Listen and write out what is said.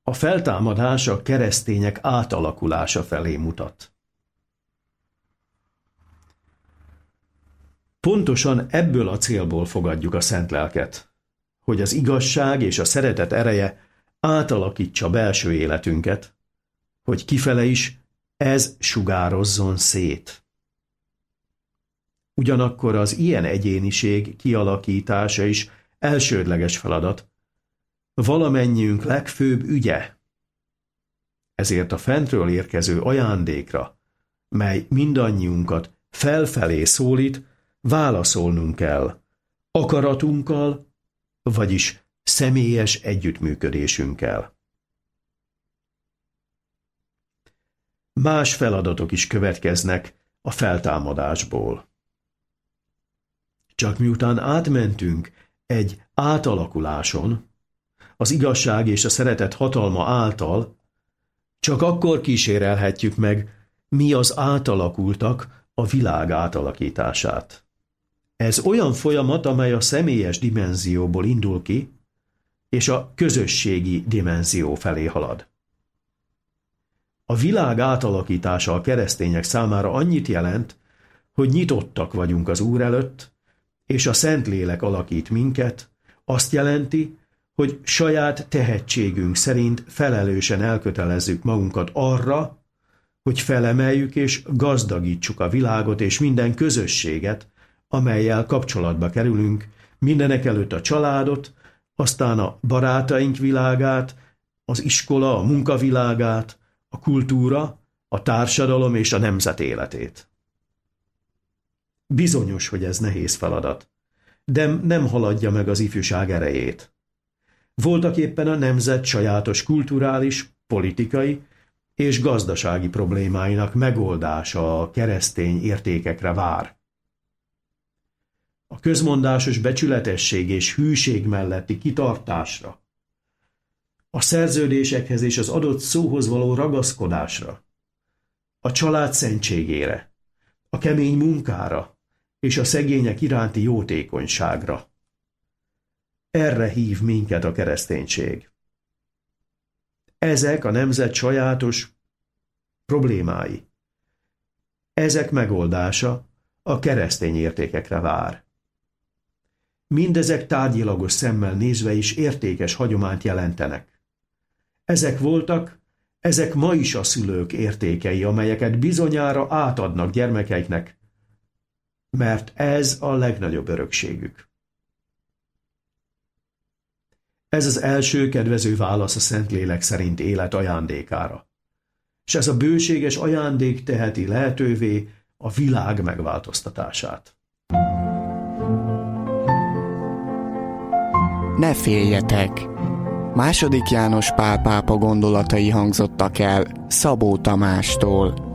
A feltámadás a keresztények átalakulása felé mutat. Pontosan ebből a célból fogadjuk a Szent Lelket, hogy az igazság és a szeretet ereje átalakítsa belső életünket, hogy kifele is ez sugározzon szét. Ugyanakkor az ilyen egyéniség kialakítása is elsődleges feladat, valamennyiünk legfőbb ügye. Ezért a fentről érkező ajándékra, mely mindannyiunkat felfelé szólít, válaszolnunk kell, akaratunkkal, vagyis személyes együttműködésünkkel. Más feladatok is következnek a feltámadásból. Csak miután átmentünk egy átalakuláson, az igazság és a szeretet hatalma által, csak akkor kísérelhetjük meg, mi az átalakultak a világ átalakítását. Ez olyan folyamat, amely a személyes dimenzióból indul ki, és a közösségi dimenzió felé halad. A világ átalakítása a keresztények számára annyit jelent, hogy nyitottak vagyunk az Úr előtt, és a Szentlélek alakít minket, azt jelenti, hogy saját tehetségünk szerint felelősen elkötelezzük magunkat arra, hogy felemeljük és gazdagítsuk a világot és minden közösséget, amellyel kapcsolatba kerülünk, mindenekelőtt a családot, aztán a barátaink világát, az iskola, a munkavilágát, a kultúra, a társadalom és a nemzet életét. Bizonyos, hogy ez nehéz feladat, de nem haladja meg az ifjúság erejét. Voltaképpen a nemzet sajátos kulturális, politikai és gazdasági problémáinak megoldása a keresztény értékekre vár. A közmondásos becsületesség és hűség melletti kitartásra, a szerződésekhez és az adott szóhoz való ragaszkodásra, a család szentségére, a kemény munkára és a szegények iránti jótékonyságra. Erre hív minket a kereszténység. Ezek a nemzet sajátos problémái. Ezek megoldása a keresztény értékekre vár. Mindezek tárgyilagos szemmel nézve is értékes hagyományt jelentenek. Ezek voltak, ezek ma is a szülők értékei, amelyeket bizonyára átadnak gyermekeiknek, mert ez a legnagyobb örökségük. Ez az első kedvező válasz a Szentlélek szerint élet ajándékára. És ez a bőséges ajándék teheti lehetővé a világ megváltoztatását. Ne féljetek! II. János Pál pápa gondolatai hangzottak el Szabó Tamástól.